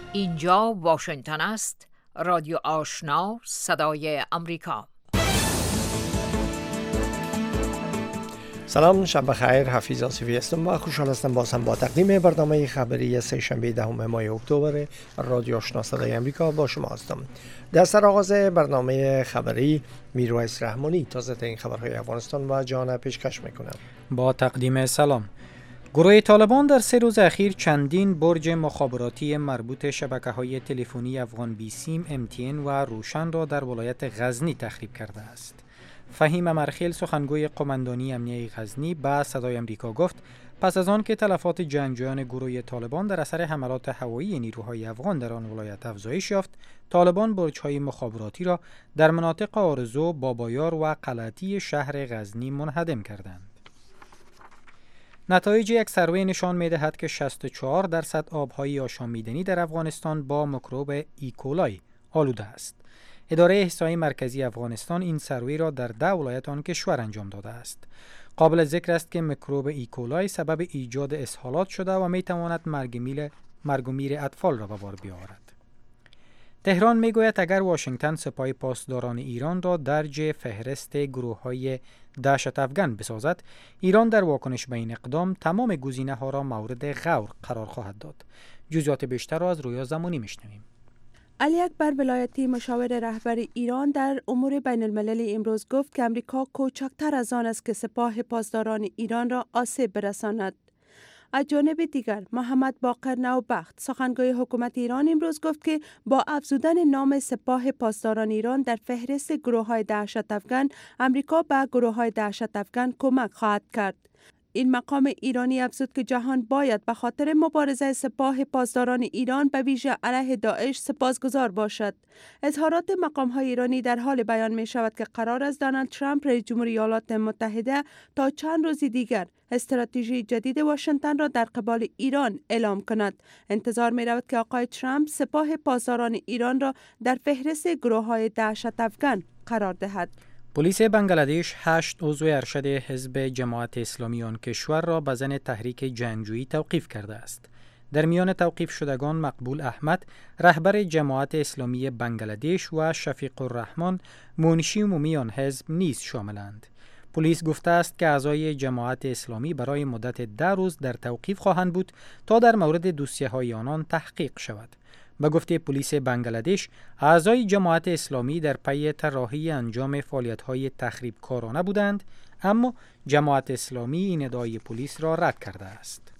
اینجا واشنگتن است. رادیو آشنا، صدای امریکا. سلام، شب بخیر. حفیظ آصفی هستم و خوشحال هستم باز هم با تقدیم برنامه خبری سه‌شنبه 10 ماه اکتبر رادیو آشنا صدای امریکا با شما هستم. در سرآغاز برنامه خبری میرویس رحمانی تازه ترین خبرهای افغانستان و جهان پیشکش میکنم. با تقدیم سلام. گروه طالبان در 3 روز اخیر چندین برج مخابراتی مربوط شبکه‌های تلفنی افغان بی سیم، MTN و روشن را در ولایت غزنی تخریب کرده است. فهیم امرخیل، سخنگوی قماندانی امنیه غزنی، به صدای امریکا گفت پس از آن که تلفات جنگجویان گروه طالبان در اثر حملات هوایی نیروهای افغان در آن ولایت افزایش یافت، طالبان برج‌های مخابراتی را در مناطق آرزو، بابایار و قلعتی شهر غزنی منهدم کردند. نتایج یک سروی نشان می‌دهد که 64% آب‌های آشامیدنی در افغانستان با میکروب ایکولای آلوده است. اداره احصایی مرکزی افغانستان این سروی را در 10 ولایت آن کشور انجام داده است. قابل ذکر است که میکروب ایکولای سبب ایجاد اسهالات شده و می‌تواند مرگ و میر اطفال را به بار بیاورد. تهران میگوید اگر واشنگتن سپاه پاسداران ایران را درج فهرست گروه‌های دهشت افغان بسازد، ایران در واکنش به این اقدام تمام گزینه‌ها را مورد غور قرار خواهد داد. جزئیات بیشتر را از رویا زمانی میشنویم. علی اکبر ولایتی، مشاور رهبر ایران، در امور بین المللی امروز گفت که امریکا کوچکتر از آن است که سپاه پاسداران ایران را آسیب برساند. از جانب دیگر محمد باقر نوبخت، سخنگوی حکومت ایران، امروز گفت که با افزودن نام سپاه پاسداران ایران در فهرست گروه‌های دهشت افغان، امریکا به گروه‌های دهشت افغان کمک خواهد کرد. این مقام ایرانی افزود که جهان باید به خاطر مبارزه سپاه پاسداران ایران به ویژه علیه داعش سپاسگزار باشد. اظهارات مقام‌های ایرانی در حال بیان می شود که قرار است دونالد ترامپ رئیس جمهوری ایالات متحده تا چند روز دیگر استراتژی جدید واشنگتن را در قبال ایران اعلام کند. انتظار می رود که آقای ترامپ سپاه پاسداران ایران را در فهرست گروه‌های دهشت افغان قرار دهد. پلیس بنگلادش 8 عضو ارشد حزب جماعت اسلامی آن کشور را به ضمن تحریک جنگجویی توقیف کرده است. در میان توقیف شدگان مقبول احمد، رهبر جماعت اسلامی بنگلادش، و شفیق الرحمن، منشی عمومی آن حزب نیز شاملند. پلیس گفته است که اعضای جماعت اسلامی برای مدت 10 روز در توقیف خواهند بود تا در مورد دوسیه‌های آنان تحقیق شود. به گفته پلیس بنگلادش، اعضای جماعت اسلامی در پی طراحی انجام فعالیت‌های تخریبکارانه بودند، اما جماعت اسلامی این ادعای پلیس را رد کرده است.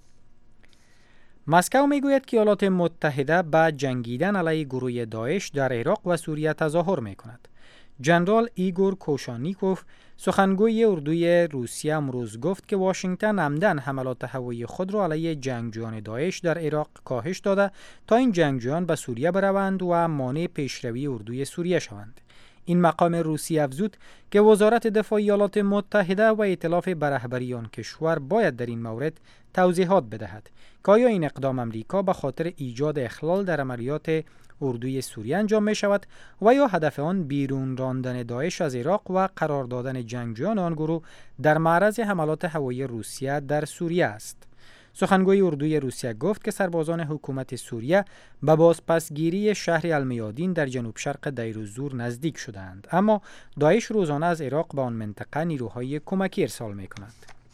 مسکو میگوید که ایالات متحده به جنگیدن علیه گروه داعش در عراق و سوریه تظاهر می‌کند. جنرال ایگور کوشانیکوف، سخنگوی اردوی روسیه، امروز گفت که واشنگتن عمدن حملات هوایی خود را علیه جنگجویان داعش در عراق کاهش داده تا این جنگجویان به سوریه بروند و مانع پیشروی اردوی سوریه شوند. این مقام روسی افزود که وزارت دفاع ایالات متحده و ائتلاف به رهبری آن کشور باید در این مورد توضیحات بدهد که آیا این اقدام امریکا به خاطر ایجاد اخلال در عملیات اردوی سوریه انجام می شود و یا هدف آن بیرون راندن داعش از عراق و قرار دادن جنگجویان آن گروه در معرض حملات هوایی روسیه در سوریه است. سخنگوی اردوی روسیه گفت که سربازان حکومت سوریه به بازپسگیری شهر المیادین در جنوب شرق دیر الزور نزدیک شدند، اما داعش روزانه از عراق به آن منطقه نیروهای کمکی ارسال می کند.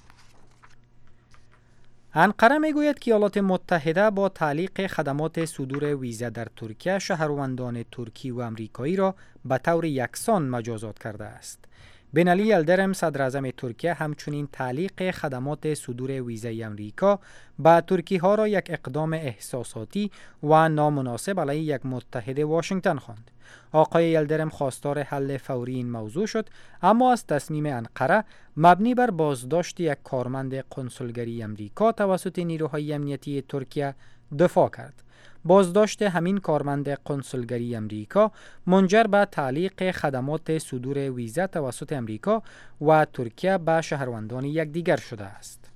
انقره میگوید که ایالات متحده با تعلیق خدمات صدور ویزا در ترکیه شهروندان ترکی و آمریکایی را به طور یکسان مجازات کرده است. بنالی یلدرم، صدر اعظم ترکیه، همچنین تعلیق خدمات صدور ویزای آمریکا به ترکی ها را یک اقدام احساساتی و نامناسب علیه یک متحد واشنگتن خواند. آقای یلدرم خواستار حل فوری این موضوع شد، اما از تصمیم انقره مبنی بر بازداشت یک کارمند قنسولگری آمریکا توسط نیروهای امنیتی ترکیه دفاع کرد. بازداشت همین کارمند قنسولگری آمریکا منجر به تعلیق خدمات صدور ویزا توسط آمریکا و ترکیه به شهروندان یکدیگر شده است.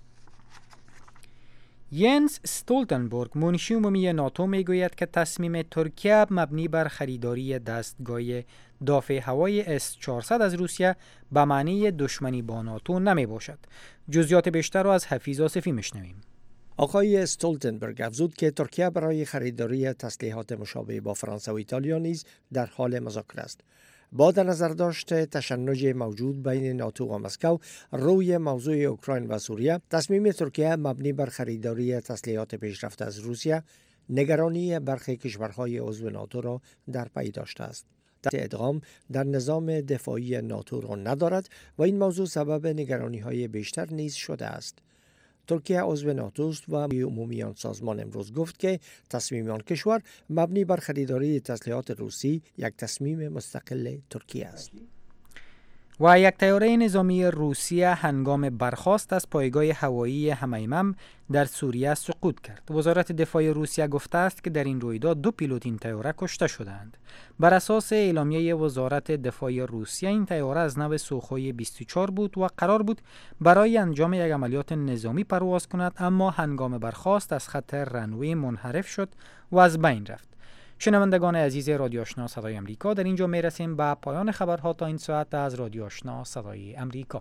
ینس استولتنبرگ، منشی عمومی ناتو، میگوید که تصمیم ترکیه مبنی بر خریداری دستگاه دافع هوای S-400 از روسیه به معنی دشمنی با ناتو نمی باشد. جزئیات بیشتر را از حفیظ آصفی میشنویم. آقای استولتنبرگ افزود که ترکیه برای خریداری تسلیحات مشابه با فرانسه و ایتالیا نیز در حال مذاکره است. با در نظر داشت تشنج موجود بین ناتو و مسکو روی موضوع اوکراین و سوریه، تصمیم ترکیه مبنی بر خریداری تسلیحات پیشرفته از روسیه نگرانی برخی کشورهای عضو ناتو را در پی داشته است. ادغام در نظام دفاعی ناتو را ندارد و این موضوع سبب نگرانی‌های بیشتر نیز شده است. ترکیه عضو ناتو است و عمومی آن سازمان امروز گفت که تصمیم آن کشور مبنی بر خریداری تسلیحات روسی یک تصمیم مستقل ترکیه است. و یک طیاره نظامی روسیه هنگام برخاست از پایگاه هوایی همیمم در سوریه سقوط کرد. وزارت دفاع روسیه گفته است که در این رویداد 2 پیلوت این طیاره کشته شدند. بر اساس اعلامیه وزارت دفاع روسیه این طیاره از نوع سوخوی 24 بود و قرار بود برای انجام یک عملیات نظامی پرواز کند، اما هنگام برخاست از خط رنوی منحرف شد و از بین رفت. شنوندگان عزیز رادیو آشنا صدای امریکا، در اینجا میرسیم به پایان خبرها تا این ساعت از رادیو آشنا صدای امریکا.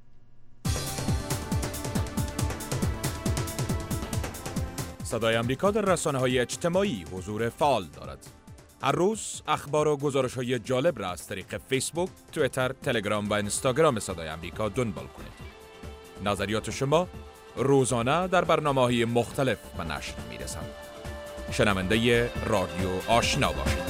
صدای امریکا در رسانه‌های اجتماعی حضور فعال دارد. هر روز اخبار و گزارش‌های جالب را از طریق فیسبوک، توییتر، تلگرام و اینستاگرام صدای امریکا دنبال کنید. نظریات شما روزانه در برنامه‌های مختلف به نشر می‌رسند. شنونده رادیو آشنا باشید.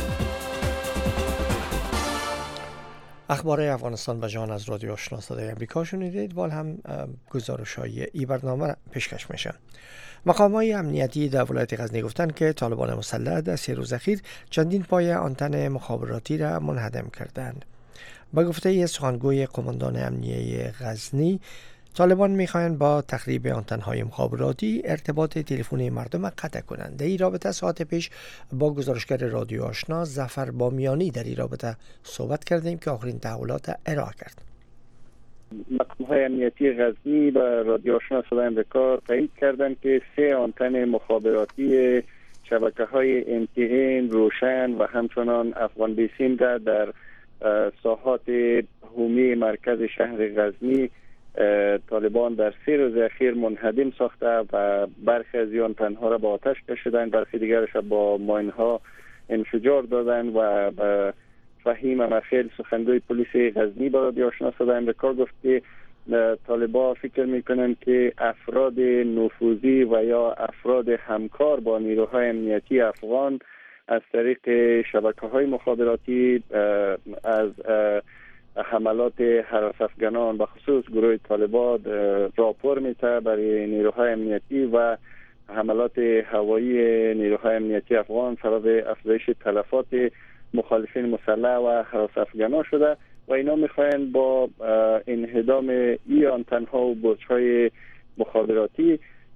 اخبار افغانستان و جهان از رادیو آشنا صدای امریکا شنیدید. وال هم گزارش‌های این برنامه پیشکش میشن. مقام‌های امنیتی در ولایت غزنی گفتند که طالبان مسلح در 3 روز اخیر چندین پای آنتن مخابراتی را منهدم کردند. با گفته سخنگوی قماندان امنیه غزنی، طالبان می‌خواهند با تخریب آنتن‌های مخابراتی ارتباط تلفنی مردم قطع کنند. در این رابطه ساعت پیش با گزارشگر رادیو آشنا ظفر بامیانی در این رابطه صحبت کردیم که آخرین تحولات ارائه کرد. مقام‌های امنیتی غزنی و رادیو آشنا صدای امریکا تایید کردند که 3 آنتن مخابراتی شبکه‌های MTN، روشن و همچنان افغان بیسیم در ساحات عمومی مرکز شهر غزنی طالبان در 3 روز اخیر منهدم ساخته و برخی از این آنتن‌ها را با آتش کشیدند، برخی دیگرش با ماین‌ها انفجار دادند و فهیم مخیل سخنگوی پلیس غزنی با رادیو آشنا صدای امریکا گفت که طالبان فکر میکنند که افراد نفوذی و یا افراد همکار با نیروهای امنیتی افغان از طریق شبکه‌های مخابراتی از حملات هراس افغانان به خصوص گروه طالبان راپور میده برای نیروهای امنیتی و حملات هوایی نیروهای امنیتی افغان سبب افزایش تلفات مخالفین مسلح و هراس افغانان شده و اینا میخواهند با انهدام این آنتن‌ها و برج‌های مخابراتی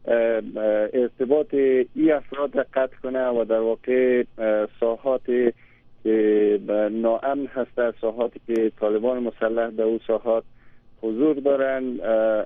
ارتباط این افراد را قطع کنه و در واقع ساحات که ناامن هست، ساحاتی که طالبان مسلح در اون ساحات حضور دارند،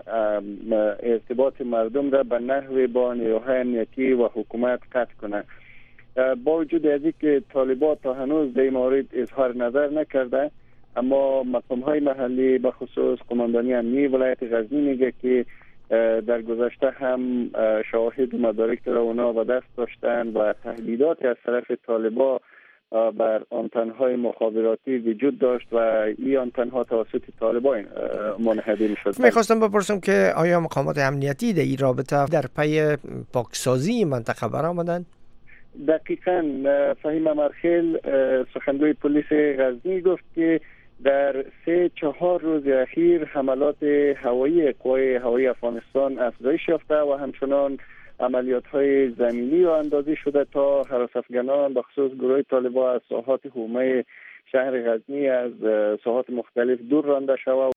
ارتباط مردم را به نحوی با نیروهای امنیتی و حکومت قطع کنند. با وجود از اینکه طالبان تا هنوز در این مورد اظهار نظر نکرده، اما مقام‌های محلی به خصوص قماندانی امنیتی ولایت غزنی میگه که در گذشته هم شواهد مدارک را اونا به دست داشتن و تهدیدات از طرف طالبان بر آنتن‌های مخابراتی وجود داشت و این آنتن‌ها توسط طالبان منهدم شد. میخواستم بپرسم که آیا مقامات امنیتی در این رابطه در پی پاکسازی منطقه برآمدند؟ دقیقاً فهیم مرخیل سخنگوی پلیس غزنی گفت که در 3-4 روز اخیر حملات هوایی قوای هوایی افغانستان افزایش یافته و همچنان عملیات‌های زمینی را اندازی شده تا هراس افغانان به خصوص گروه طالبان از ساحات حومه شهر غزنی از ساحات مختلف دور رانده شود.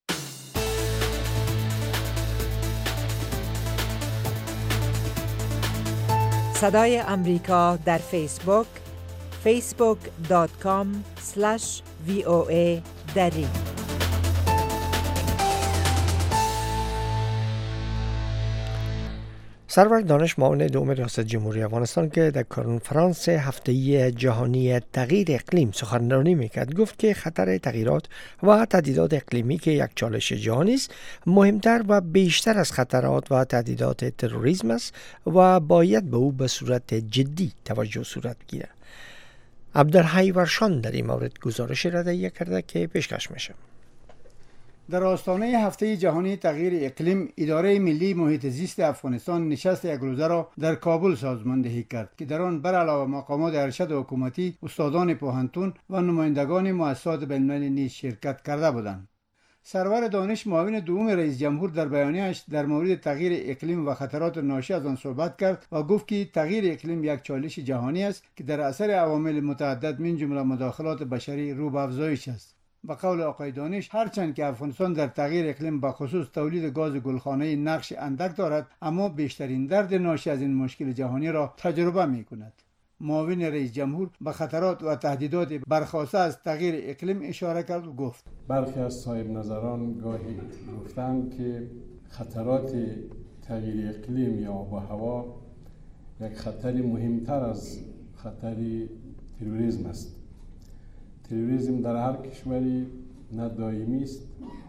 صدای امریکا در فیسبوک facebook.com/VOA دری. سرور دانش معاون دوم ریاست جمهوری افغانستان که در کنفرانس هفته‌ای جهانی تغییر اقلیم سخنرانی میکرد گفت که خطر تغییرات و تهدیدات اقلیمی که یک چالش جهانی است مهمتر و بیشتر از خطرات و تهدیدات تروریسم است و باید به او به صورت جدی توجه صورت گیرد. عبدالحی ورشان در این مورد گزارش را تهیه کرده که پیشکش میشه. در آستانه هفته جهانی تغییر اقلیم، اداره ملی محیط زیست افغانستان نشست یک روزه را در کابل سازماندهی کرد که در آن بر علاوه مقامات ارشد حکومتی، استادان پوهنتون و نمایندگان مؤسسات بین‌المللی نیز شرکت کرده بودند. سرور دانش معاون دوم رئیس جمهور در بیانیه‌اش در مورد تغییر اقلیم و خطرات ناشی از آن صحبت کرد و گفت که تغییر اقلیم یک چالش جهانی است که در اثر عوامل متعدد من جمله مداخلات بشری رو به افزایش است. به قول آقای دانش، هرچند که افغانستان در تغییر اقلیم به خصوص تولید گاز گلخانه‌ای نقش اندک دارد، اما بیشترین درد ناشی از این مشکل جهانی را تجربه می‌کند. معاون رئیس جمهور به خطرات و تهدیدات برخاسته از تغییر اقلیم اشاره کرد و گفت برخی از صاحب نظران گاهی گفتند که خطرات تغییر اقلیم یا آب و هوا یک خطری مهمتر از خطر تروریسم است. تروریسم در هر کشوری نه دائمی است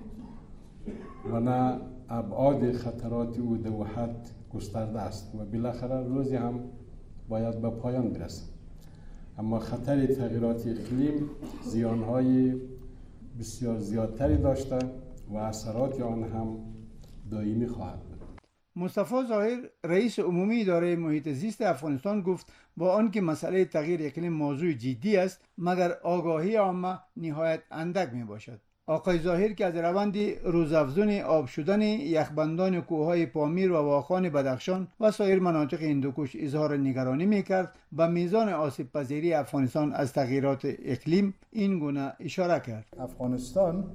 و نه ابعاد خطرات او در حد گسترده است و بالاخره روزی هم باید به پایان برسد. اما خطر تغییرات اقلیم زیانهای بسیار زیادتری داشته و اثرات آن هم دائمی خواهد بود. مصطفی ظاهر رئیس عمومی اداره محیط زیست افغانستان گفت با آنکه مسئله تغییر اقلیم موضوع جدی است مگر آگاهی عامه نهایت اندک می باشد. آقای ظاهر که از روند روزافزون آب شدن یخبندان کوههای پامیر و واخان بدخشان و سایر مناطق هندوکش اظهار نگرانی میکرد، به میزان آسیب پذیری افغانستان از تغییرات اقلیم این گونه اشاره کرد. افغانستان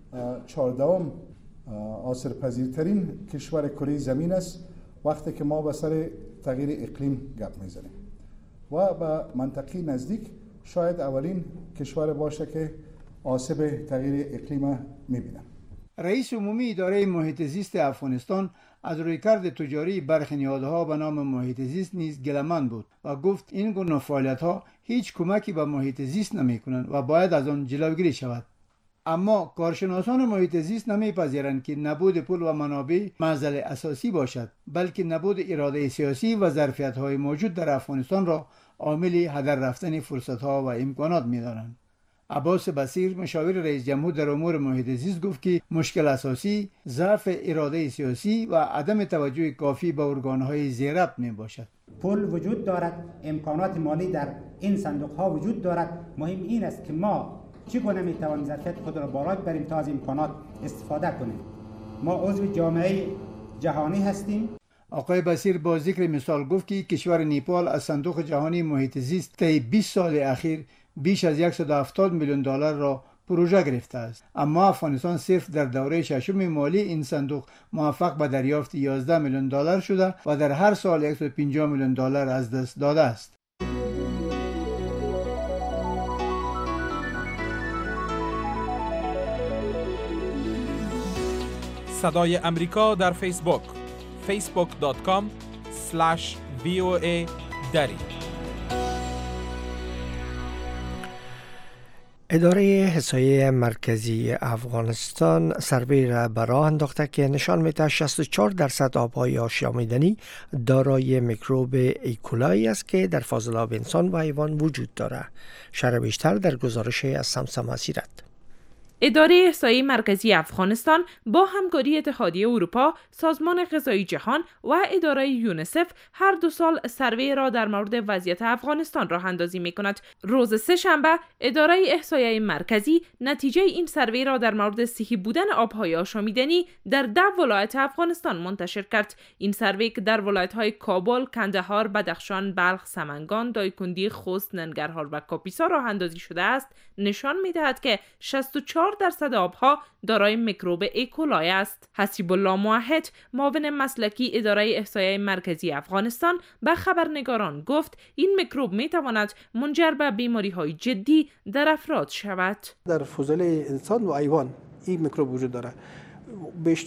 14ام آسیب پذیرترین کشور کره زمین است وقتی که ما به سر تغییر اقلیم گپ میزنیم و به منطقه نزدیک شاید اولین کشور باشه که آسیب تغییر اقلیم می‌بینم. رئیس عمومی اداره محیط زیست افغانستان از رویکرد تجاری برخی نهادها به نام محیط زیست نیز گله‌مند بود و گفت این گونه فعالیت‌ها هیچ کمکی به محیط زیست نمی‌کنند و باید از آن جلوگیری شود. اما کارشناسان محیط زیست نمی‌پذیرند که نبود پول و منابع معضل اساسی باشد، بلکه نبود اراده سیاسی و ظرفیت‌های موجود در افغانستان را عامل هدر رفتن فرصت‌ها و امکانات می‌دانند. عباس بصیر مشاور رئیس جمهور در امور محیط زیست گفت که مشکل اساسی ضعف اراده سیاسی و عدم توجه کافی به ارگان‌های ذی‌ربط میباشد. پول وجود دارد، امکانات مالی در این صندوق‌ها وجود دارد. مهم این است که ما چگونه می‌توانیم ظرفیت خود را بالا ببریم تا از امکانات استفاده کنیم. ما عضو جامعه جهانی هستیم. آقای بصیر با ذکر مثال گفت که کشور نیپال از صندوق جهانی محیط زیست طی 20 سال اخیر بیش از 170 میلیون دلار را پروژه گرفته است، اما افغانستان صرف در دوره ششم مالی این صندوق موفق به دریافت 11 میلیون دلار شده و در هر سال 150 میلیون دلار از دست داده است. صدای امریکا در فیسبوک facebook.com/VOA دری. اداره احصایه مرکزی افغانستان سروی را به راه انداخته که نشان می‌دهد 64% آب‌های آشامیدنی دارای میکروب ایکولای است که در فاضلاب انسان و حیوان وجود دارد. شرح بیشتر در گزارش از سمسم اسیرت. اداره احصایی مرکزی افغانستان با همکاری اتحادیه اروپا، سازمان غذایی جهان و اداره یونیسف هر 2 سال سروی را در مورد وضعیت افغانستان راه اندازی می کند. روز سه‌شنبه اداره احصایی مرکزی نتیجه این سروی را در مورد صحی بودن آبهای آشامیدنی در 10 ولایت افغانستان منتشر کرد. این سروی که در ولایت‌های کابل، کندهار، بدخشان، بلخ، سمنگان، دایکندی، خوست، ننگرهار و کاپیسا راه اندازی شده است، نشان می‌دهد که 64% آبها دارای میکروب ایکولای است. حسیب الله موحد، معاون مسلکی اداره احصایی مرکزی افغانستان، به خبرنگاران گفت این میکروب میتواند منجر به بیماری‌های جدی در افراد شود. در فضله انسان و حیوان این میکروب وجود داره. بیشتر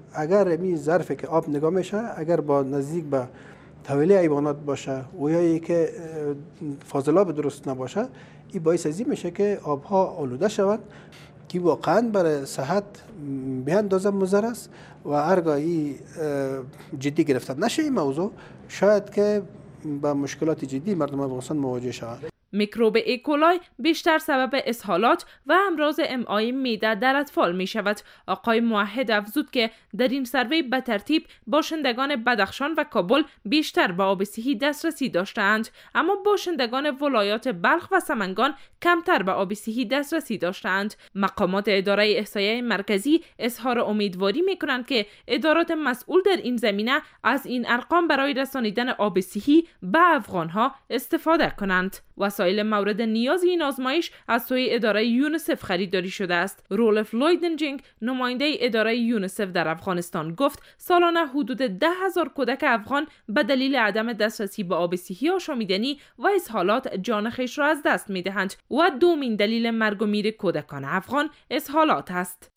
اگر این ظرفی که آب نگاه میشه اگر با نزدیک به طویله حیوانات باشه و یا ای که فاضلاب درست نباشه، این باعث ازی میشه که آبها آلوده شود که واقعا برای صحت به اندازه مضر است و هرگاهی جدی گرفتن نشه این موضوع شاید که با مشکلات جدی مردم افغانستان مواجه شود. میکروب ایکولای بیشتر سبب اسهالات و امراض امعای معده در اطفال می شود. آقای موحد افزود که در این سروی به ترتیب باشندگان بدخشان و کابل بیشتر به آب صحی دسترسی داشتند، اما باشندگان ولایات بلخ و سمنگان کمتر به آب صحی دسترسی داشتند. مقامات اداره احصایه مرکزی اظهار امیدواری می کنند که ادارات مسئول در این زمینه از این ارقام برای رسانیدن آب صحی به افغانها استفاده کنند. وسایل مورد نیاز این آزمایش از سوی اداره یونیسف خریداری شده است. رولف لویدنجینگ نماینده اداره یونیسف در افغانستان گفت سالانه حدود 10,000 کودک افغان به دلیل عدم دسترسی به آب صحی آشامیدنی و اسهالات جان خویش را از دست می‌دهند و دومین دلیل مرگ و میر کودکان افغان اسهالات است.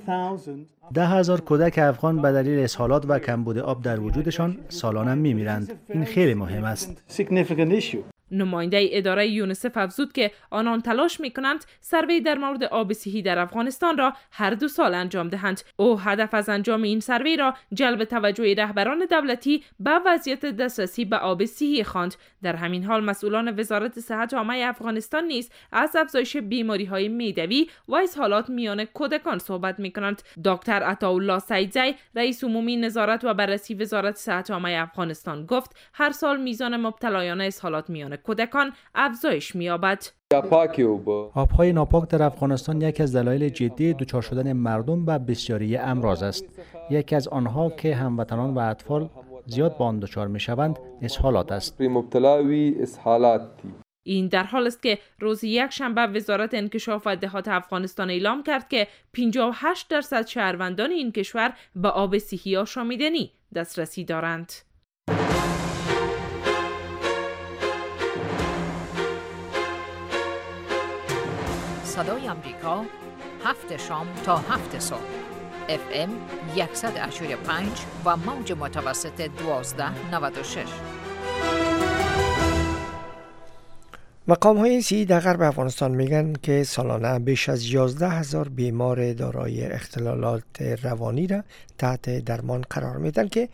10,000 کودک افغان به دلیل اسهالات و کمبود آب در وجودشان سالانه می‌میرند. این خیلی مهم است. نماینده اداره یونیسف افزود که آنان تلاش می‌کنند سروی در مورد آب صحی در افغانستان را هر 2 سال انجام دهند. او هدف از انجام این سروی را جلب توجه رهبران دولتی به وضعیت دسترسی به آب صحی خواند. در همین حال مسئولان وزارت صحت عامه افغانستان نیز از افزایش بیماری‌های معدوی و اسهالات میان کودکان صحبت می‌کنند. دکتر عطاالله سیدزی رئیس عمومی نظارت و بررسی وزارت صحت عامه افغانستان گفت هر سال میزان مبتلایان اسهالات میان کودکان افزایش می‌یابد. آبهای ناپاک در افغانستان یکی از دلایل جدی دچار شدن مردم به بسیاری امراض است. یکی از آنها که هموطنان و اطفال زیاد به آن دچار می‌شوند اسهالات است. این در حال است که روز یکشنبه وزارت انکشاف و دهات افغانستان اعلام کرد که 58% شهروندان این کشور به آب صحی آشامیدنی دسترسی دارند. صدای آمریکا 7 شام تا 7 صبح FM 100.5 و موج متوسط 1296. مقام‌های صحی در غرب افغانستان میگن که سالانه بیش از 11,000 بیمار دارای اختلالات روانی را تحت درمان قرار میدن که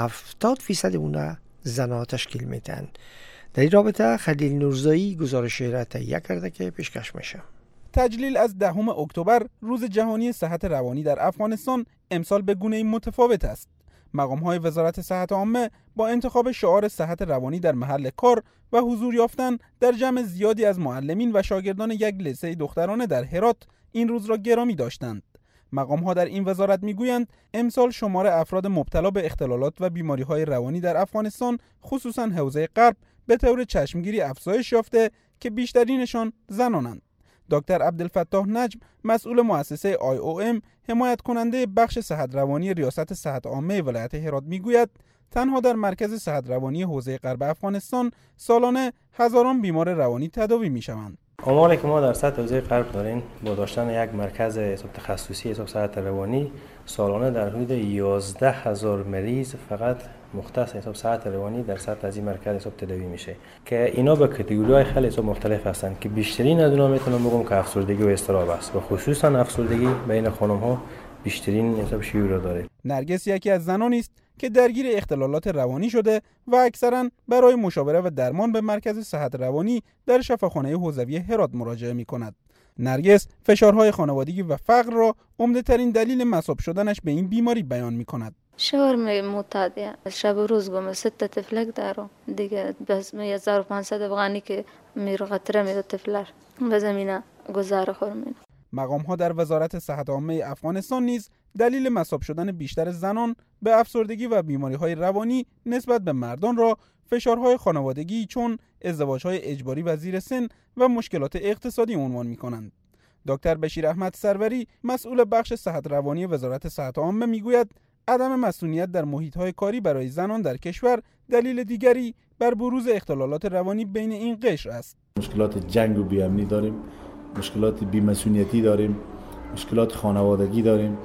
70% اونها زنها تشکیل میدن. در این رابطه خلیل نورزایی گزارش را تهیه کرده که پیشکش میشه. تجلیل از 10 اکتبر روز جهانی صحت روانی در افغانستان امسال به گونه‌ای متفاوت است. مقام‌های وزارت صحت عامه با انتخاب شعار صحت روانی در محل کار و حضور یافتن در جمع زیادی از معلمین و شاگردان یک لیسه دخترانه در هرات این روز را گرامی داشتند. مقام‌ها در این وزارت می‌گویند امسال شمار افراد مبتلا به اختلالات و بیماری‌های روانی در افغانستان خصوصاً حوزه غرب به طور چشمگیری افزایش یافته که بیشترینشان زنانند. دکتر عبدالفتاح نجم مسئول مؤسسه IOM حمایت کننده بخش صحت روانی ریاست صحت عامه ولایت هرات میگوید تنها در مرکز صحت روانی حوزه غرب افغانستان سالانه هزاران بیمار روانی تداوی میشوند. آماری که ما در سطح حوزه غرب داریم با داشتن یک مرکز حساب تخصصی حساب صحت روانی سالانه در حدود 11,000 مریض فقط مختص حساب صحت روانی در سطح از این مرکز حساب تداوی میشه که اینا به کاتگوری‌های خیلی حساب مختلف هستند که بیشترین از اونها میتونم بگم که افسردگی و اضطراب است و خصوصا افسردگی بین خانم‌ها بیشترین حساب شیوع را داره. نرگس یکی از زنانی است که درگیر اختلالات روانی شده و اکثرا برای مشاوره و درمان به مرکز صحت روانی در شفاخانه حوزوی هرات مراجعه می‌کند. نرگس فشارهای خانوادگی و فقر را عمده‌ترین دلیل مصاب شدنش به این بیماری بیان می‌کند. شوهر معتاد شب و روز گم 6 طفلک دارم دیگه بس 1500 افغانی که میره قطره میده طفلر به زمینه گذار خورمین. مقام‌ها در وزارت صحت عامه افغانستان نیز دلیل مصاب شدن بیشتر زنان به افسردگی و بیماری‌های روانی نسبت به مردان را فشارهای خانوادگی چون ازدواج‌های اجباری و زیر سن و مشکلات اقتصادی عنوان می‌کنند. دکتر بشیر احمد سروری مسئول بخش صحت روانی وزارت صحت عامه میگوید عدم مسئولیت در محیط‌های کاری برای زنان در کشور دلیل دیگری بر بروز اختلالات روانی بین این قشر است. مشکلات جنگ و بی‌امنی داریم، مشکلات بی‌مسئولیتی داریم، مشکلات خانوادگی داریم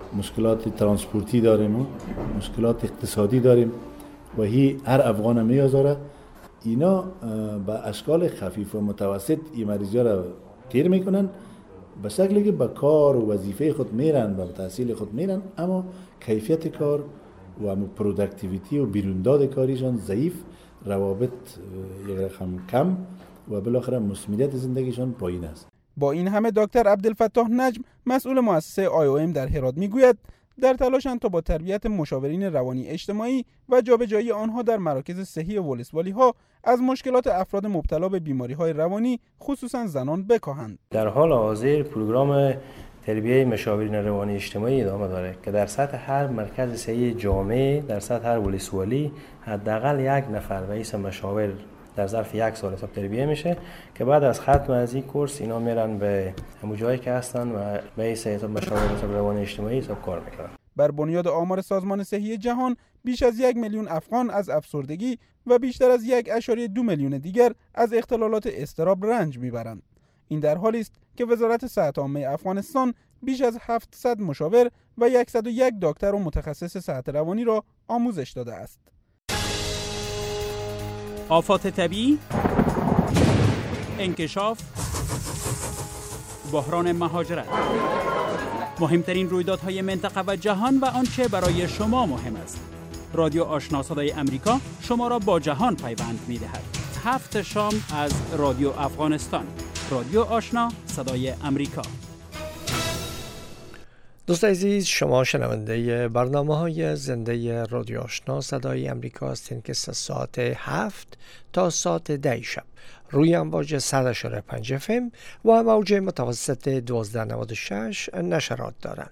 مشکلات ترانسپورتی داریم، مشکلات اقتصادی داریم و هی هر افغان میازاره. اینا به اشکال خفیف و متوسط این مریضی را تیر میکنن، به شکلی که به کار و وظیفه خود میرن و به تحصیل خود میرن، اما کیفیت کار و پروداکتیویتی و بیرونداد کاریشان ضعیف، روابط یک رقم کم و بالاخره مسئولیت زندگیشان پایین است. با این همه دکتر عبدالفتاح نجم مسئول مؤسسه IOM در هرات میگوید در تلاشند تا با تربیت مشاورین روانی اجتماعی و جابجایی آنها در مراکز صحی ولسوالی ها از مشکلات افراد مبتلا به بیماری های روانی خصوصا زنان بکاهند. در حال حاضر پروگرام تربیت مشاورین روانی اجتماعی ادامه داره که در سطح هر مرکز صحی جامعه، در سطح هر ولسوالی حداقل یک نفر رئیس مشاور در ظرف یک سال حساب تربیه میشه که بعد از ختم از این کورس اینا میرن به همون جایی که هستن و به حساب مشاور روانی اجتماعی حساب کار میکنن. بر بنیاد آمار سازمان صحی جهان بیش از 1 میلیون افغان از افسردگی و بیشتر از 1.2 میلیون دیگر از اختلالات اضطراب رنج میبرند. این در حالی است که وزارت صحت عامه افغانستان بیش از 700 مشاور و 101 دکتر و متخصص صحت روانی را آموزش داده است. آفات طبیعی، انکشاف، بحران مهاجرت، مهمترین رویدادهای منطقه و جهان و آنچه برای شما مهم است. رادیو آشنا صدای امریکا شما را با جهان پیوند می‌دهد. 7 شام از رادیو افغانستان. رادیو آشنا صدای امریکا. دوست عزیز، شما شنونده برنامه‌های زنده رادیو آشنا صدای امریکا هستین که ساعت 7 تا ساعت 10 شب روی امواج 100.5 FM و موج متوسط 1296 نشرات دارند.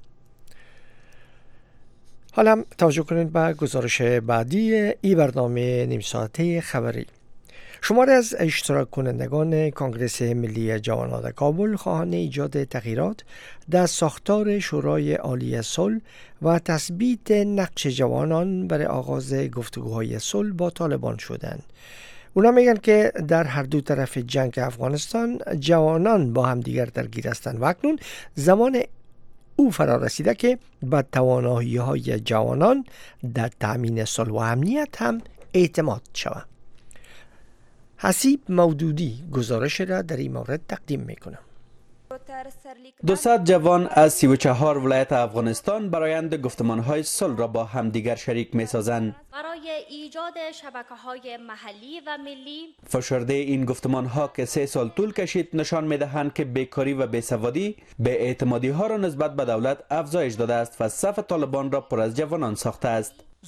حالا توجه کنید به گزارش بعدی این برنامه نیم ساعته خبری. شماری از اشتراک کنندگان کنگره ملی جوانان کابل خواهان ایجاد تغییرات در ساختار شورای عالی صلح و تثبیت نقش جوانان برای آغاز گفتگوهای صلح با طالبان شدند. اونا میگن که در هر دو طرف جنگ افغانستان جوانان با هم دیگر درگیر هستند و اکنون زمان او فرا رسیده که به توانایی‌های جوانان در تأمین صلح و امنیت هم اعتماد شود. حسیب مودودی گزارش را در این مورد تقدیم میکنم. 200 جوان از 34 ولایت افغانستان برآیند گفتمان‌های صلح را با همدیگر شریک می‌سازند. برای ایجاد شبکه‌های محلی و ملی فشرده این گفتمان‌ها که 3 سال طول کشید نشان می‌دهند که بیکاری و بیسوادی به اعتمادی‌ها را نسبت به دولت افزایش داده است و صف طالبان را پر از جوانان ساخته است.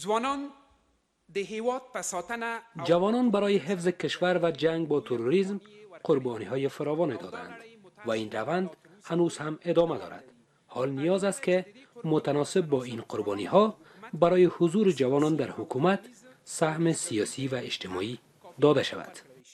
جوانان برای حفظ کشور و جنگ با تروریسم قربانی‌های فراوان دادند و این روند هنوز هم ادامه دارد. حال نیاز است که متناسب با این قربانی‌ها برای حضور جوانان در حکومت سهم سیاسی و اجتماعی داده شود.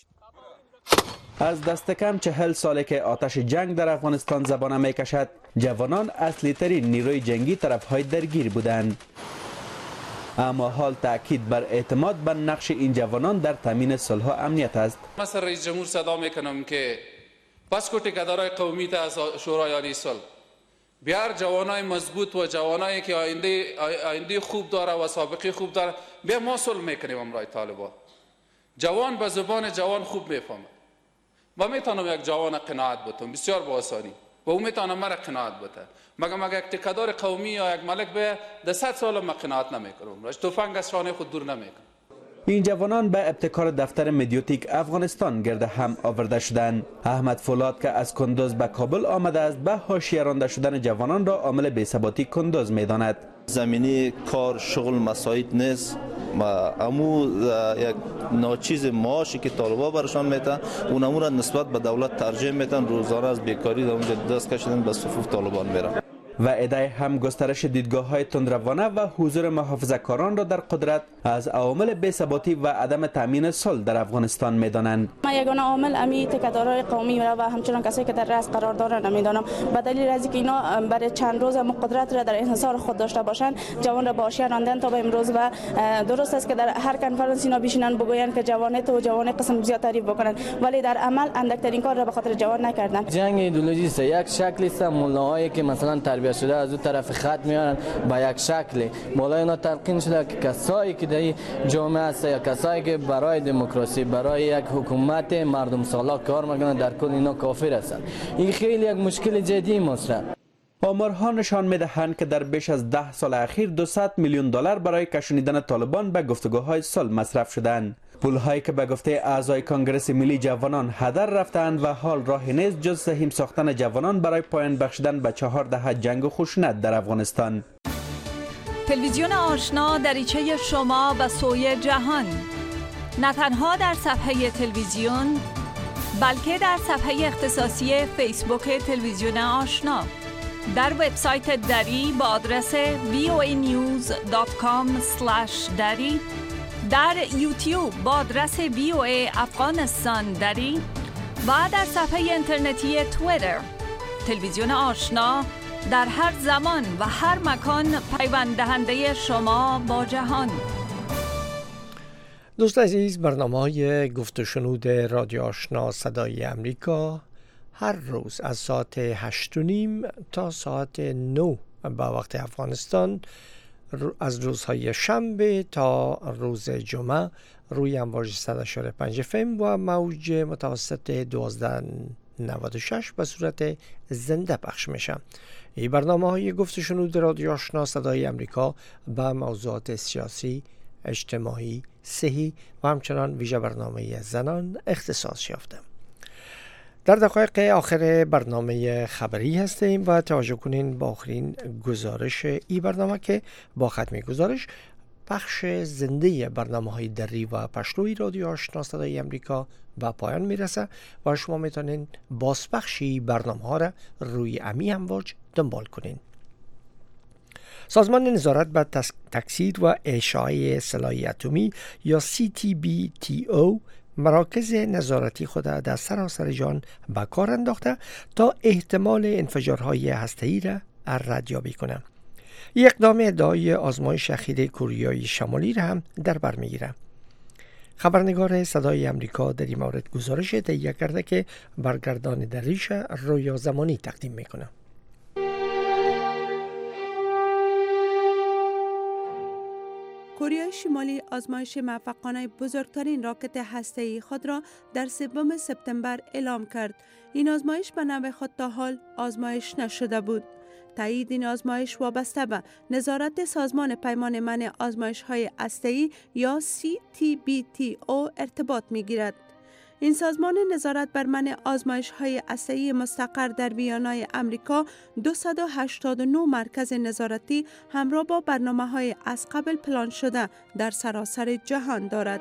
از دست کم 40 ساله که آتش جنگ در افغانستان زبانه می‌کشد، جوانان اصلی ترین نیروی جنگی طرف‌های درگیر بودند. اما حال تأکید بر اعتماد به نقش این جوانان در تامین صلح و امنیت است. مثل رئیس جمهور صدا میکنم که پس کو ټیکه‌دارای قومی ته از شورای عالی صلح بیار جوانای مضبوط و جوانایی که آینده خوب داره و سابقه خوب داره، بیا ما صلح میکنیم امرای طالبان. جوان به زبان جوان خوب میفهمه و میتونم یک جوان قناعت بتم بسیار با آسانی و او میتونه مرا قناعت بده. مگه یک ټیکه‌دار قومی یا یک ملک به 100 سال ما قناعت نمیکنم، راش تفنگ از شانه خود دور نمیکنه. این جوانان به ابتکار دفتر مدیوتیک افغانستان گرد هم آورده شدند. احمد فولاد که از کندوز به کابل آمده است به حاشیه رانده شدن جوانان را عامل بی‌ثباتی کندوز می‌داند. زمینی کار شغل مساعد نیست، امو یک ناچیز معاشی که طالبا برشان میتن اونمو را نسبت به دولت ترجیح میتن، روزانه از بیکاری اونجا دست کشیدن به صفوف طالبان میرن. و ادعای هم گسترش دیدگاه‌های تندروانه و حضور محافظه‌کاران را در قدرت از عوامل بی‌ثباتی و عدم تامین صلح در افغانستان می‌دانند. من یگانه عامل امی ټیکه‌دارای قومی و همچنان کسایی که در رأس قرار دارند نمی‌دانم. به دلیل از اینکه اینا برای چند روز قدرت را در انحصار خود داشته باشند، جوان را به حاشیه راندن تا به امروز و درست است که در هر کنفرانس اینا بشینن بگویند که جوانیت و جوان قسم زیاد تعریف بکنند، ولی در عمل اندکترین کار را به خاطر جوان نکردند. جنگ ایدئولوژی است، یک شکلی است ملاهایی که مثلا تربیت شده از اون طرف خط میارن با یک شکلی بالا اینا تلقین شده که کسایی که در جامعه هست یا کسایی که برای دموکراسی برای یک حکومت مردم سالار کار میکنن در کل اینا کافر هستند. این خیلی یک مشکل جدی ماست. آمارها نشان می‌دهند که در بیش از 10 سال اخیر 200 میلیون دلار برای کشانیدن طالبان به گفتگوهای صلح مصرف شدند. پول‌هایی که به گفته اعضای کنگره ملی جوانان هدر رفتند و حال راهی نیست جز سهیم ساختن جوانان برای پایان بخشیدن به 4 دهه جنگ و خشونت در افغانستان. تلویزیون آشنا دریچه شما به سوی جهان، نه تنها در صفحه تلویزیون بلکه در صفحه اختصاصی فیسبوک تلویزیون آشنا، در وبسایت دری با آدرس voanews.com/dari، در یوتیوب با آدرس VOA افغانستان دری و در صفحه اینترنتی توییتر. تلویزیون آشنا در هر زمان و هر مکان پیوند دهنده شما با جهان. دوست عزیز، برنامه‌های گفت و شنود رادیو آشنا صدای امریکا هر روز از ساعت 8:30 تا ساعت 9 به وقت افغانستان، از روزهای شنبه تا روز جمعه روی امواج 100.5 FM و موج متوسط 1296 به صورت زنده پخش میشه. این برنامه‌های گفت و شنود رادیو آشنا صدای امریکا به موضوعات سیاسی، اجتماعی، صحی و همچنان ویژه برنامه زنان اختصاص یافته. در دقایق آخر برنامه خبری هستیم و توجه کنین با آخرین گزارش ای برنامه که با ختم گزارش بخش زنده برنامه‌های دری و پشتوی رادیو آشنا صدای امریکا به پایان میرسه و شما میتونین بازپخشی برنامه‌ها را روی امی امواج دنبال کنین. سازمان نظارت بر تکثیر و اشاعه سلاح اتمی یا CTBTO مراکز نظارتی خود در سراسر جهان به کار انداخته تا احتمال انفجارهای هسته‌ای را ردیابی کنه. یک اقدام ادعای آزمایش اخیر کره شمالی را هم در بر میگیره. خبرنگار صدای امریکا در این مورد گزارش تهیه کرده که برگردان دریش رویا زمانی تقدیم میکنه. کره شمالی آزمایش موفقانه بزرگترین راکت هسته‌ای خود را در 3 سپتامبر اعلام کرد. این آزمایش به نوع خود تا حال آزمایش نشده بود. تایید این آزمایش وابسته به نظارت سازمان پیمان منع آزمایش‌های هسته‌ای یا CTBTO ارتباط می‌گیرد. این سازمان نظارت بر منع آزمایش‌های هسته‌ای مستقر در ویانا امریکا 289 مرکز نظارتی همراه با برنامه‌های از قبل پلان شده در سراسر جهان دارد.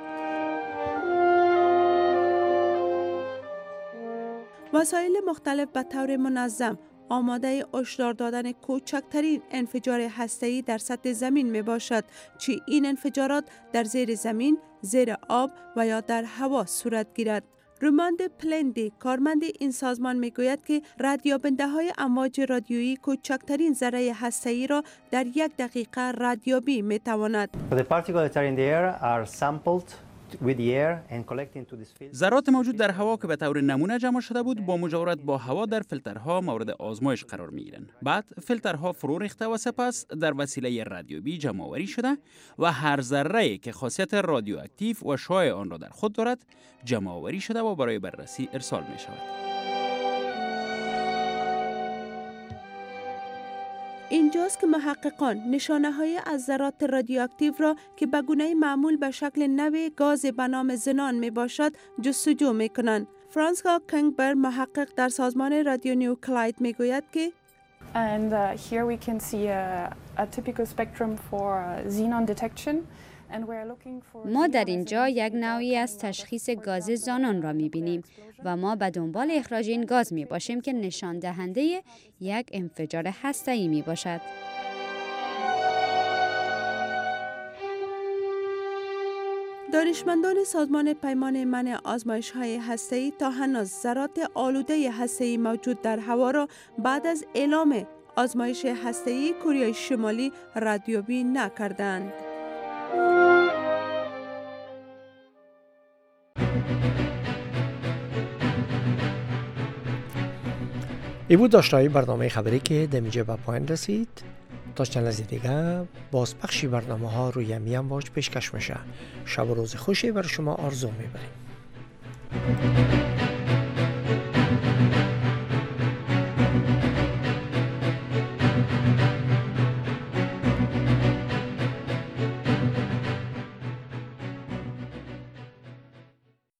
وسایل مختلف به طور منظم آماده هشدار دادن کوچکترین انفجار هسته‌ای در سطح زمین می باشد، چه این انفجارات در زیر زمین، زیر آب و یا در هوا صورت گیرد. روماند پلندی کارمند این سازمان می گوید که ردیابنده های امواج رادیویی کوچکترین ذره هسته‌ای را در 1 دقیقه ردیابی می تواند. ذرات موجود در هوا که به طور نمونه جمع شده بود با مجاورت با هوا در فیلترها مورد آزمایش قرار می گیرند. بعد فیلترها فرو ریخته و سپس در وسیله رادیویی جمع آوری شده و هر ذره‌ای که خاصیت رادیواکتیو و شعاع آن را در خود دارد جمع آوری شده و برای بررسی ارسال می شود. اینجاست که محققان نشانه‌های از ذرات رادیواکتیو را که به گونه معمول به شکل نوع گاز به نام زنان می باشد جستجو می کنند. فرانسوا کنگبر محقق در سازمان رادیو نیوکلاید می گوید که here we can see a typical spectrum for xenon detection. ما در اینجا یک نوعی از تشخیص گاز زانون را می‌بینیم و ما به دنبال اخراج این گاز می‌باشیم که نشان دهنده یک انفجار هسته‌ای می‌باشد. دانشمندان سازمان پیمان منع آزمایش‌های هسته‌ای تا هنوز ذرات آلوده هسته‌ای موجود در هوا را بعد از اعلام آزمایش هسته‌ای کره شمالی ردیابی نکردند. ای بود داشته‌های برنامه خبری که دمیجه به پایان رسید. تا چند لحظه دیگه بازپخشی برنامه ها روی می امواج پیشکش میشه. شب و روز خوشی بر شما آرزو میبریم.